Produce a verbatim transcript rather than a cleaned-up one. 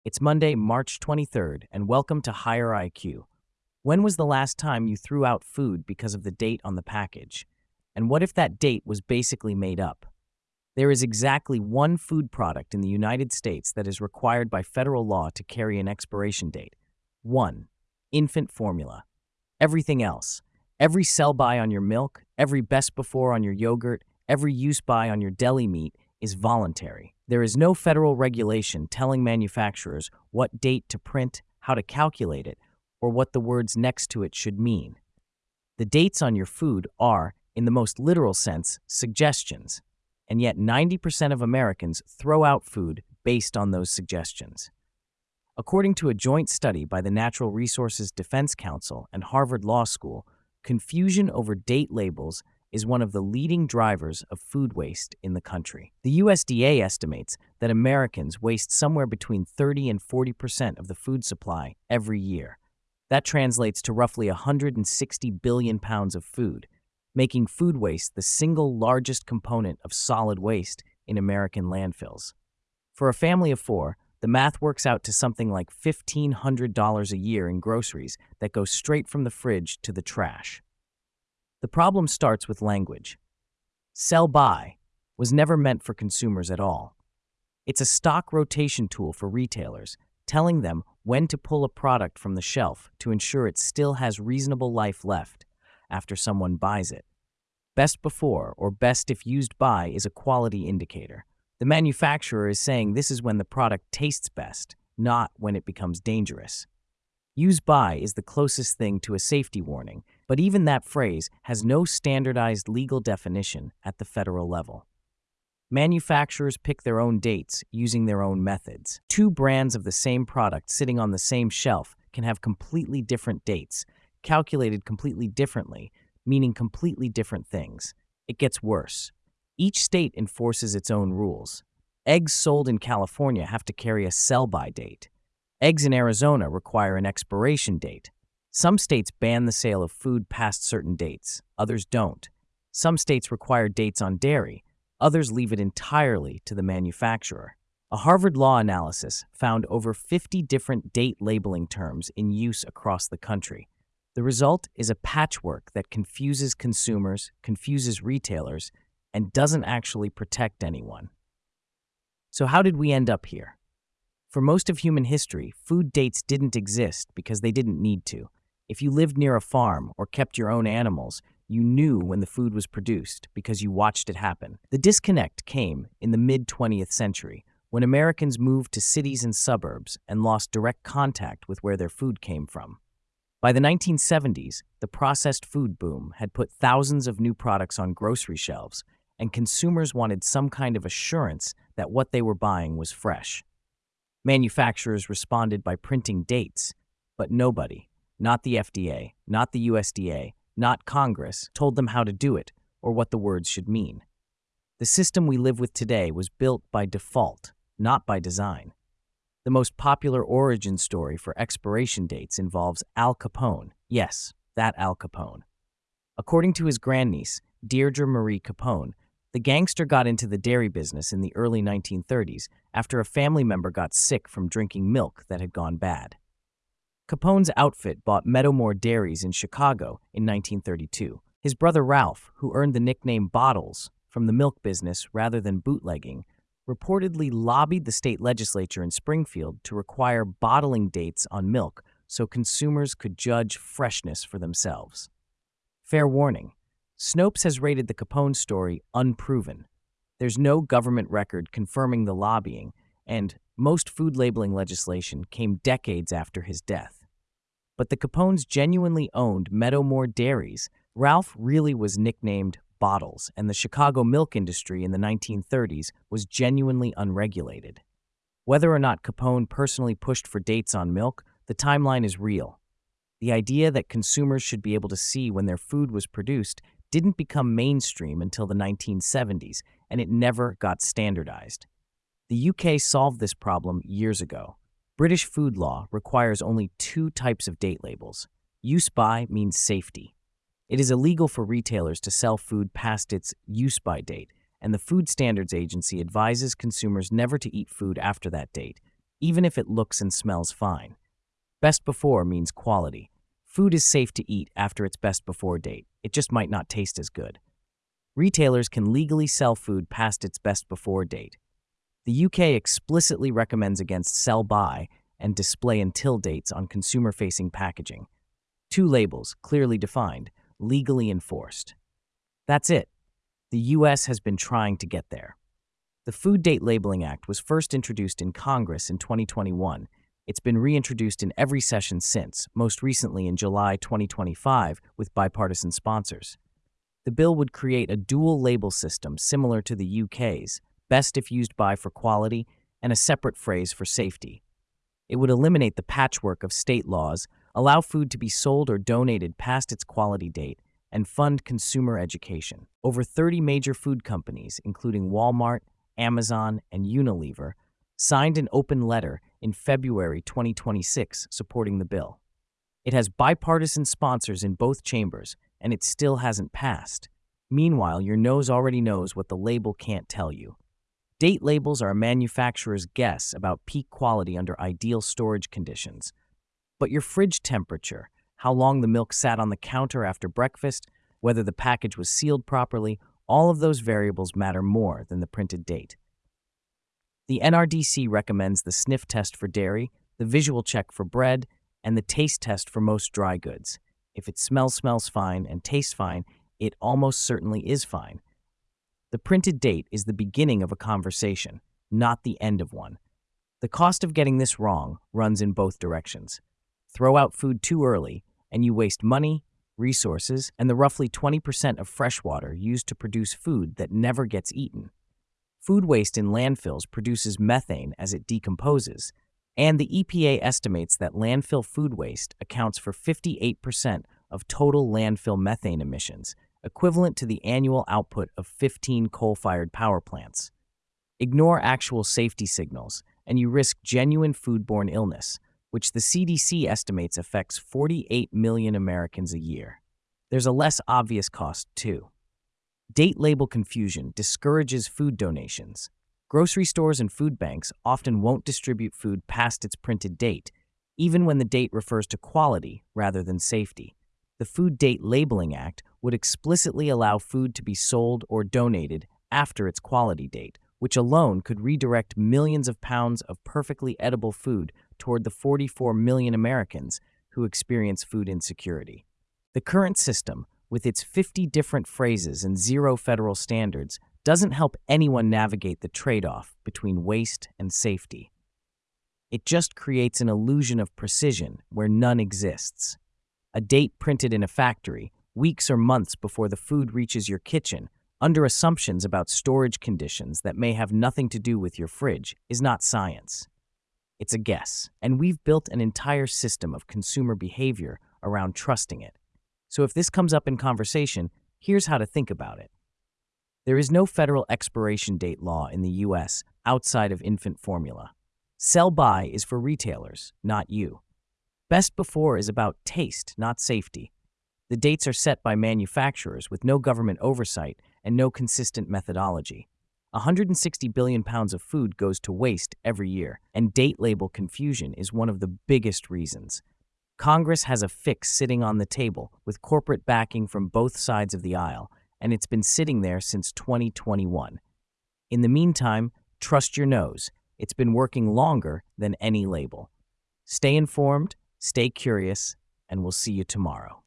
It's Monday, March twenty-third, and welcome to Higher I Q. When was the last time you threw out food because of the date on the package? And what if that date was basically made up? There is exactly one food product in the United States that is required by federal law to carry an expiration date. One, infant formula. Everything else, every sell-by on your milk, every best before on your yogurt, every use-by on your deli meat is voluntary. There is no federal regulation telling manufacturers what date to print, how to calculate it, or what the words next to it should mean. The dates on your food are, in the most literal sense, suggestions, and yet ninety percent of Americans throw out food based on those suggestions. According to a joint study by the Natural Resources Defense Council and Harvard Law School, confusion over date labels is one of the leading drivers of food waste in the country. The U S D A estimates that Americans waste somewhere between thirty and forty percent of the food supply every year. That translates to roughly one hundred sixty billion pounds of food, making food waste the single largest component of solid waste in American landfills. For a family of four, the math works out to something like fifteen hundred dollars a year in groceries that go straight from the fridge to the trash. The problem starts with language. Sell-by was never meant for consumers at all. It's a stock rotation tool for retailers, telling them when to pull a product from the shelf to ensure it still has reasonable life left after someone buys it. Best before or best if used by is a quality indicator. The manufacturer is saying this is when the product tastes best, not when it becomes dangerous. Use by is the closest thing to a safety warning, but even that phrase has no standardized legal definition at the federal level. Manufacturers pick their own dates using their own methods. Two brands of the same product sitting on the same shelf can have completely different dates, calculated completely differently, meaning completely different things. It gets worse. Each state enforces its own rules. Eggs sold in California have to carry a sell-by date. Eggs in Arizona require an expiration date. Some states ban the sale of food past certain dates, others don't. Some states require dates on dairy, others leave it entirely to the manufacturer. A Harvard Law analysis found over fifty different date labeling terms in use across the country. The result is a patchwork that confuses consumers, confuses retailers, and doesn't actually protect anyone. So how did we end up here? For most of human history, food dates didn't exist because they didn't need to. If you lived near a farm or kept your own animals, you knew when the food was produced because you watched it happen. The disconnect came in the mid-twentieth century, when Americans moved to cities and suburbs and lost direct contact with where their food came from. By the nineteen seventies, the processed food boom had put thousands of new products on grocery shelves, and consumers wanted some kind of assurance that what they were buying was fresh. Manufacturers responded by printing dates, but nobody, not the F D A, not the U S D A, not Congress, told them how to do it or what the words should mean. The system we live with today was built by default, not by design. The most popular origin story for expiration dates involves Al Capone. Yes, that Al Capone. According to his grandniece, Deirdre Marie Capone, the gangster got into the dairy business in the early nineteen thirties after a family member got sick from drinking milk that had gone bad. Capone's outfit bought Meadowmore Dairies in Chicago in nineteen thirty-two. His brother Ralph, who earned the nickname Bottles from the milk business rather than bootlegging, reportedly lobbied the state legislature in Springfield to require bottling dates on milk so consumers could judge freshness for themselves. Fair warning. Snopes has rated the Capone story unproven. There's no government record confirming the lobbying, and most food labeling legislation came decades after his death. But the Capones genuinely owned Meadowmore Dairies. Ralph really was nicknamed Bottles, and the Chicago milk industry in the nineteen thirties was genuinely unregulated. Whether or not Capone personally pushed for dates on milk, the timeline is real. The idea that consumers should be able to see when their food was produced didn't become mainstream until the nineteen seventies, and it never got standardized. The U K solved this problem years ago. British food law requires only two types of date labels. Use by means safety. It is illegal for retailers to sell food past its use by date, and the Food Standards Agency advises consumers never to eat food after that date, even if it looks and smells fine. Best before means quality. Food is safe to eat after its best before date. It just might not taste as good. Retailers can legally sell food past its best before date. The U K explicitly recommends against sell-by and display until dates on consumer-facing packaging. Two labels, clearly defined, legally enforced. That's it. The U S has been trying to get there. The Food Date Labeling Act was first introduced in Congress in twenty twenty-one. It's been reintroduced in every session since, most recently in July twenty twenty-five with bipartisan sponsors. The bill would create a dual label system similar to the U K's, best if used by for quality, and a separate phrase for safety. It would eliminate the patchwork of state laws, allow food to be sold or donated past its quality date, and fund consumer education. Over thirty major food companies, including Walmart, Amazon, and Unilever, signed an open letter in February twenty twenty-six supporting the bill. It has bipartisan sponsors in both chambers, and it still hasn't passed. Meanwhile, your nose already knows what the label can't tell you. Date labels are a manufacturer's guess about peak quality under ideal storage conditions. But your fridge temperature, how long the milk sat on the counter after breakfast, whether the package was sealed properly, all of those variables matter more than the printed date. The N R D C recommends the sniff test for dairy, the visual check for bread, and the taste test for most dry goods. If it smells smells fine and tastes fine, it almost certainly is fine. The printed date is the beginning of a conversation, not the end of one. The cost of getting this wrong runs in both directions. Throw out food too early, and you waste money, resources, and the roughly twenty percent of fresh water used to produce food that never gets eaten. Food waste in landfills produces methane as it decomposes, and the E P A estimates that landfill food waste accounts for fifty-eight percent of total landfill methane emissions, equivalent to the annual output of fifteen coal-fired power plants. Ignore actual safety signals, and you risk genuine foodborne illness, which the C D C estimates affects forty-eight million Americans a year. There's a less obvious cost, too. Date label confusion discourages food donations. Grocery stores and food banks often won't distribute food past its printed date, even when the date refers to quality rather than safety. The Food Date Labeling Act would explicitly allow food to be sold or donated after its quality date, which alone could redirect millions of pounds of perfectly edible food toward the forty-four million Americans who experience food insecurity. The current system, with its fifty different phrases and zero federal standards, doesn't help anyone navigate the trade-off between waste and safety. It just creates an illusion of precision where none exists. A date printed in a factory, weeks or months before the food reaches your kitchen, under assumptions about storage conditions that may have nothing to do with your fridge, is not science. It's a guess, and we've built an entire system of consumer behavior around trusting it. So if this comes up in conversation, here's how to think about it. There is no federal expiration date law in the U S outside of infant formula. Sell-by is for retailers, not you. Best before is about taste, not safety. The dates are set by manufacturers with no government oversight and no consistent methodology. one hundred sixty billion pounds of food goes to waste every year, and date label confusion is one of the biggest reasons. Congress has a fix sitting on the table with corporate backing from both sides of the aisle, and it's been sitting there since twenty twenty-one. In the meantime, trust your nose. It's been working longer than any label. Stay informed, stay curious, and we'll see you tomorrow.